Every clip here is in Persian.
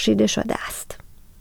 بخشیده شده است.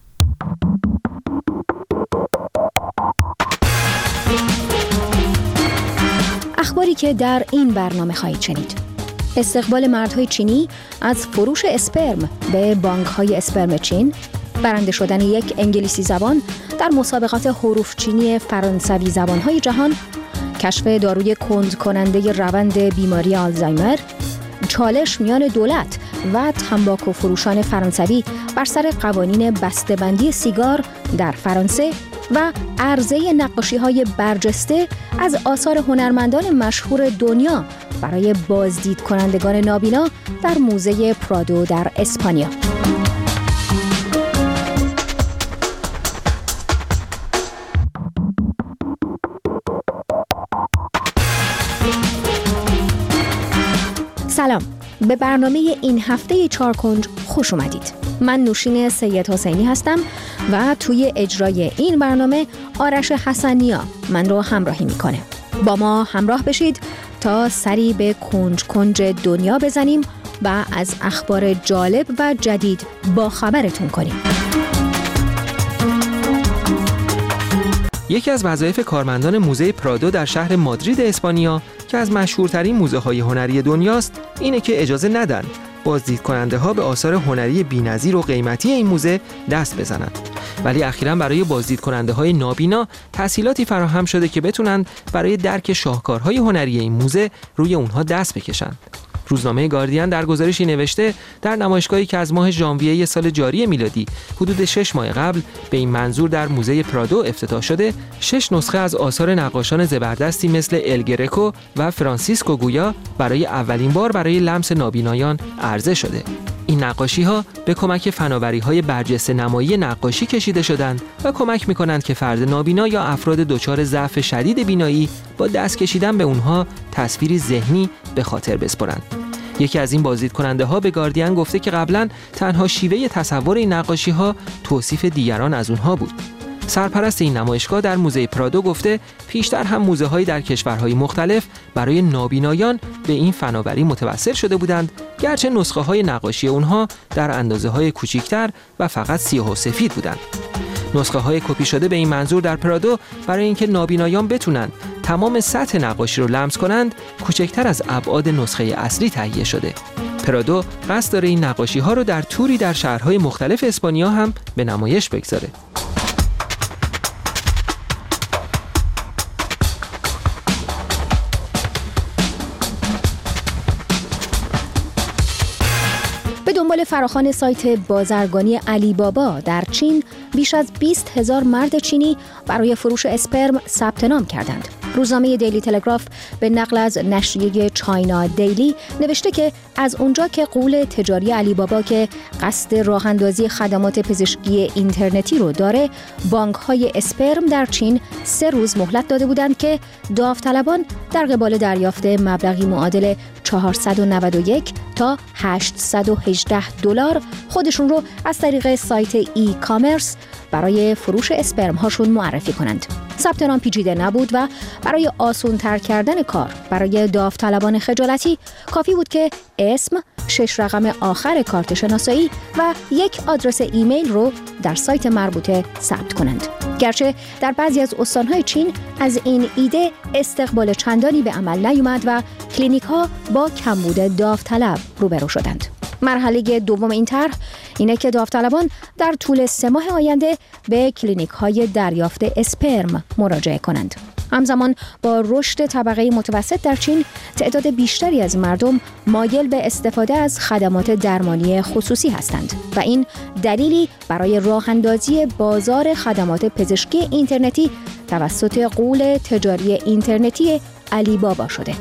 اخباری که در این برنامه خواهید شنید: استقبال مردهای چینی از فروش اسپرم به بانک‌های اسپرم چین، برنده شدن یک انگلیسی زبان در مسابقات حروف چینی فرانسوی زبان‌های جهان، کشف داروی کند کننده روند بیماری آلزایمر، چالش میان دولت و تنباکو فروشان فرانسوی بر سر قوانین بسته‌بندی سیگار در فرانسه و عرضه نقاشی‌های برجسته از آثار هنرمندان مشهور دنیا برای بازدید کنندگان نابینا در موزه پرادو در اسپانیا. سلام، به برنامه این هفته چارکنج خوش اومدید. من نوشین سید حسینی هستم و توی اجرای این برنامه آرش حسنیا من رو همراهی میکنه. با ما همراه بشید تا سری به کنج کنج دنیا بزنیم و از اخبار جالب و جدید با خبرتون کنیم. یکی از وظایف کارمندان موزه پرادو در شهر مادرید اسپانیا که از مشهورترین موزه‌های هنری دنیاست اینه که اجازه ندن بازدید کننده ها به آثار هنری بی‌نظیر و قیمتی این موزه دست بزنند. ولی اخیراً برای بازدید کننده های نابینا تسهیلاتی فراهم شده که بتونن برای درک شاهکارهای هنری این موزه روی اونها دست بکشن. روزنامه گاردین در گزارشی نوشته در نمایشگاهی که از ماه ژانویه سال جاری میلادی حدود 6 ماه قبل به این منظور در موزه پرادو افتتاح شده، 6 نسخه از آثار نقاشان زبردستی مثل ال گرکو و فرانسیسکو گویا برای اولین بار برای لمس نابینایان عرضه شده. این نقاشی‌ها به کمک فناوری‌های برجسته نمایی نقاشی کشیده شدند و کمک می‌کنند که فرد نابینا یا افراد دچار ضعف شدید بینایی با دست کشیدن به اونها تصویری ذهنی به خاطر بسپرند. یکی از این بازدید کننده ها به گاردین گفته که قبلا تنها شیوه تصور این نقاشی ها توصیف دیگران از اونها بود. سرپرست این نمایشگاه در موزه پرادو گفته پیشتر هم موزه هایی در کشورهای مختلف برای نابینایان به این فناوری متوسل شده بودند، گرچه نسخه های نقاشی اونها در اندازه های کوچکتر و فقط سیاه و سفید بودند. نسخه های کپی شده به این منظور در پرادو برای اینکه نابینایان بتونن تمام سطح نقاشی رو لمس کنند کوچکتر از ابعاد نسخه اصلی تهیه شده. پرادو قصد داره این نقاشی ها رو در توری در شهرهای مختلف اسپانیا هم به نمایش بگذاره. به دنبال فراخوان سایت بازرگانی علی بابا در چین بیش از 20,000 مرد چینی برای فروش اسپرم ثبت نام کردند. روزنامه دیلی تلگراف به نقل از نشریه چاینا دیلی نوشته که از اونجا که غول تجاری علی بابا که قصد راه اندازی خدمات پزشکی اینترنتی رو داره، بانک‌های اسپرم در چین 3 روز مهلت داده بودند که داوطلبان در قبال دریافت مبلغی معادل 491 تا 818 دلار خودشون رو از طریق سایت ای کامرس برای فروش اسپرم هاشون معرفی کنند. ثبت نام پیچیده نبود و برای آسان‌تر کردن کار برای داوطلبان خجالتی کافی بود که اسم، 6 رقم آخر کارت شناسایی و یک آدرس ایمیل رو در سایت مربوطه ثبت کنند. گرچه در بعضی از استان‌های چین از این ایده استقبال چندانی به عمل نیامد و کلینیک‌ها با کمبود داوطلب روبرو شدند. مرحله دوم این طرح اینه که داوطلبان در طول 3 ماه آینده به کلینیک‌های دریافت اسپرم مراجعه کنند. همزمان با رشد طبقه متوسط در چین، تعداد بیشتری از مردم مایل به استفاده از خدمات درمانی خصوصی هستند و این دلیلی برای راه‌اندازی بازار خدمات پزشکی اینترنتی توسط غول تجاری اینترنتی علی بابا شده.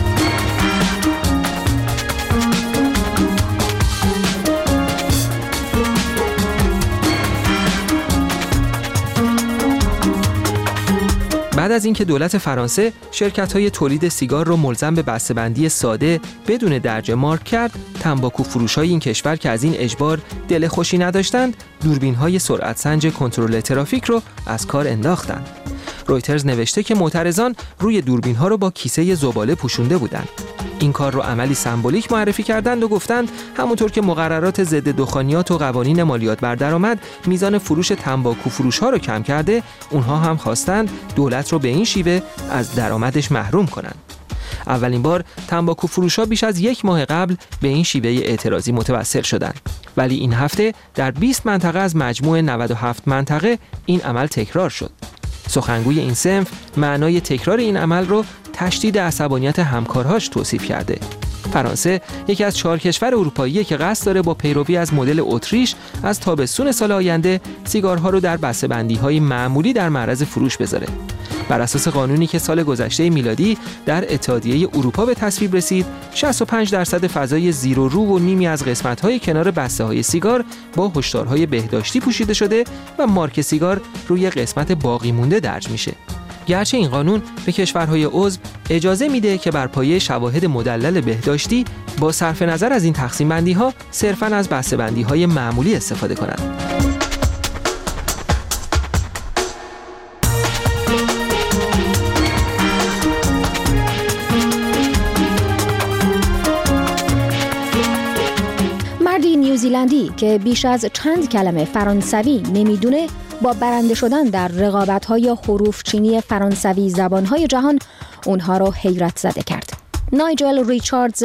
بعد از اینکه دولت فرانسه شرکت‌های تولید سیگار را ملزم به بسته‌بندی ساده بدون درج مارک کرد، تنباکو فروش‌های این کشور که از این اجبار دل خوشی نداشتند، دوربین‌های سرعت سنج کنترل ترافیک رو از کار انداختند. رویترز نوشته که معترضان روی دوربین‌ها رو با کیسه زباله پوشونده بودند. این کار رو عملی سمبولیک معرفی کردند و گفتند همونطور که مقررات ضد دخانیات و قوانین مالیات بر درآمد میزان فروش تنباکو فروش‌ها رو کم کرده، اونها هم خواستند دولت رو به این شیوه از درآمدش محروم کنند. اولین بار تنباکو فروش‌ها بیش از 1 ماه قبل به این شیوه اعتراضی متوسل شدند، ولی این هفته در 20 منطقه از مجموع 97 منطقه این عمل تکرار شد. سخنگوی این صنف معنای تکرار این عمل رو تشدید عصبانیت همکارهاش توصیف کرده. فرانسه یکی از 4 کشور اروپایی که قصد داره با پیروی از مدل اتریش از تابستون سال آینده سیگارها رو در بسته‌بندی‌های معمولی در معرض فروش بذاره. بر اساس قانونی که سال گذشته میلادی در اتحادیه اروپا به تصویب رسید، 65% فضای زیر و رو و نیمی از قسمت‌های کنار بسته‌های سیگار با هشدارهای بهداشتی پوشیده شده و مارک سیگار روی قسمت باقی مونده درج میشه. گرچه این قانون به کشورهای عضو اجازه میده که بر پایه شواهد مدلل بهداشتی با صرف نظر از این تقسیم بندی‌ها صرفاً از بسته‌بندی‌های معمولی استفاده کنند. مردی نیوزیلندی که بیش از چند کلمه فرانسوی نمیدونه با برنده شدن در رقابت‌های حروف چینی فرانسوی زبان‌های جهان اونها رو حیرت زده کرد. نایجل ریچاردز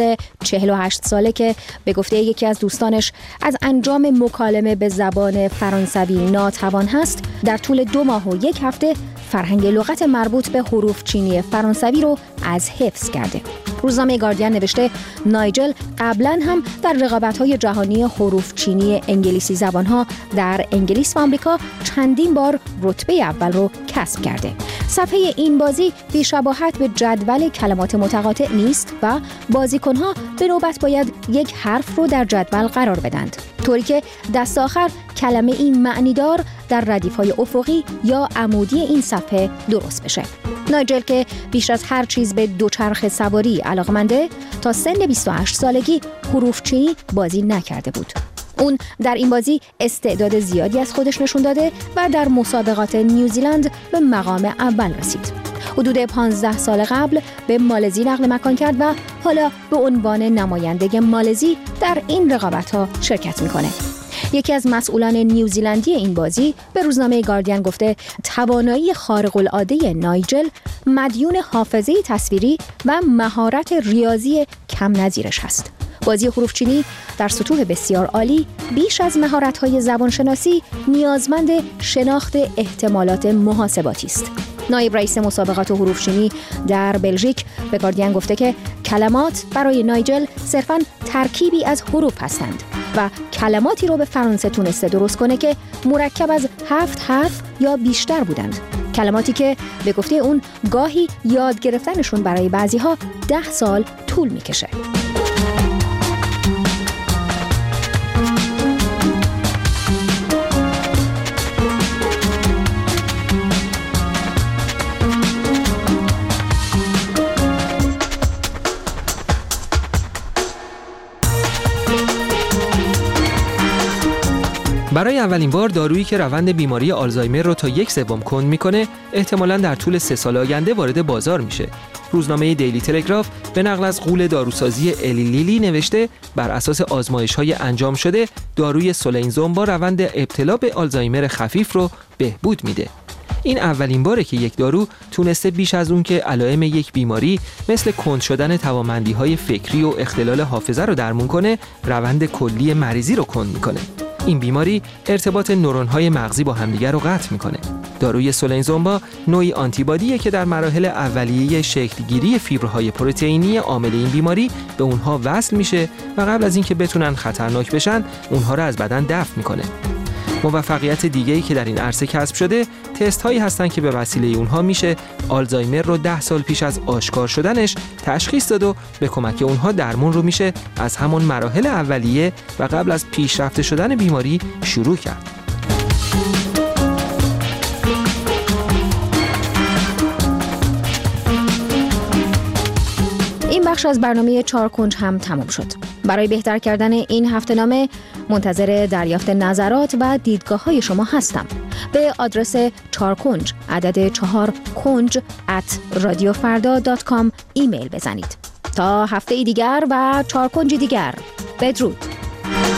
48 ساله که به گفته یکی از دوستانش از انجام مکالمه به زبان فرانسوی ناتوان هست، در طول 2 ماه و 1 هفته فرهنگ لغت مربوط به حروف چینی فرانسوی رو از حفظ کرده. روزنامه گاردین نوشته نایجل قبلا هم در رقابت‌های جهانی حروف چینی انگلیسی زبان‌ها در انگلیس و آمریکا چندین بار رتبه اول رو کسب کرده. صفحه این بازی بی‌شباهت به جدول کلمات متقاطع نیست و بازیکن‌ها به نوبت باید یک حرف رو در جدول قرار بدند، طوری که دست آخر کلمه این معنیدار در ردیف‌های افقی یا عمودی این صفحه درست بشه. نایجل که بیش از هر چیز به دوچرخه سواری علاقمنده، تا سن 28 سالگی حروف چینی بازی نکرده بود. اون در این بازی استعداد زیادی از خودش نشون داده و در مسابقات نیوزیلند به مقام اول رسید. حدود 15 سال قبل به مالزی نقل مکان کرد و حالا به عنوان نماینده مالزی در این رقابت‌ها شرکت می‌کنه. یکی از مسئولان نیوزیلندی این بازی به روزنامه گاردین گفته توانایی خارق‌العاده نایجل مدیون حافظه تصویری و مهارت ریاضی کم نظیرش هست. بازی حروف چینی در سطوح بسیار عالی بیش از مهارت‌های زبانشناسی نیازمند شناخت احتمالات محاسباتی است. نایب رئیس مسابقات حروف چینی در بلژیک به گاردین گفته که کلمات برای نایجل صرفاً ترکیبی از حروف هستند و کلماتی رو به فرانسه تونسته درست کنه که مرکب از 7 حرف یا بیشتر بودند. کلماتی که به گفته اون گاهی یاد گرفتنشون برای بعضی‌ها 10 سال طول می‌کشه. برای اولین بار دارویی که روند بیماری آلزایمر رو تا 1/3 کند میکنه احتمالاً در طول 3 سال آینده وارد بازار میشه. روزنامه دیلی تلگراف به نقل از غول داروسازی الی لیلی نوشته بر اساس آزمایش‌های انجام شده داروی سولینزومبا روند ابتلا به آلزایمر خفیف رو بهبود میده. این اولین باره که یک دارو تونسته بیش از اون که علائم یک بیماری مثل کند شدن توانمندی‌های فکری و اختلال حافظه رو درمان کنه، روند کلی مریضی رو کند میکنه. این بیماری ارتباط نورون‌های مغزی با همدیگر رو قطع میکنه. داروی سولینزومبا نوعی آنتیبادیه که در مراحل اولیه شکلگیری فیبرهای پروتئینی عامل این بیماری به اونها وصل میشه و قبل از اینکه بتونن خطرناک بشن، اونها رو از بدن دفع میکنه. موفقیت دیگه‌ای که در این عرصه کسب شده، تست هایی هستن که به وسیله اونها میشه آلزایمر رو 10 سال پیش از آشکار شدنش تشخیص داد و به کمک اونها درمان رو میشه از همون مراحل اولیه و قبل از پیشرفته شدن بیماری شروع کرد. این بخش از برنامه 4 کنج هم تمام شد. برای بهتر کردن این هفته‌نامه منتظر دریافت نظرات و دیدگاه‌های شما هستم. به آدرس 4 کنج عدد 4 کنج @radiofarda.com ایمیل بزنید. تا هفته دیگر و 4 کنج دیگر، بدرود.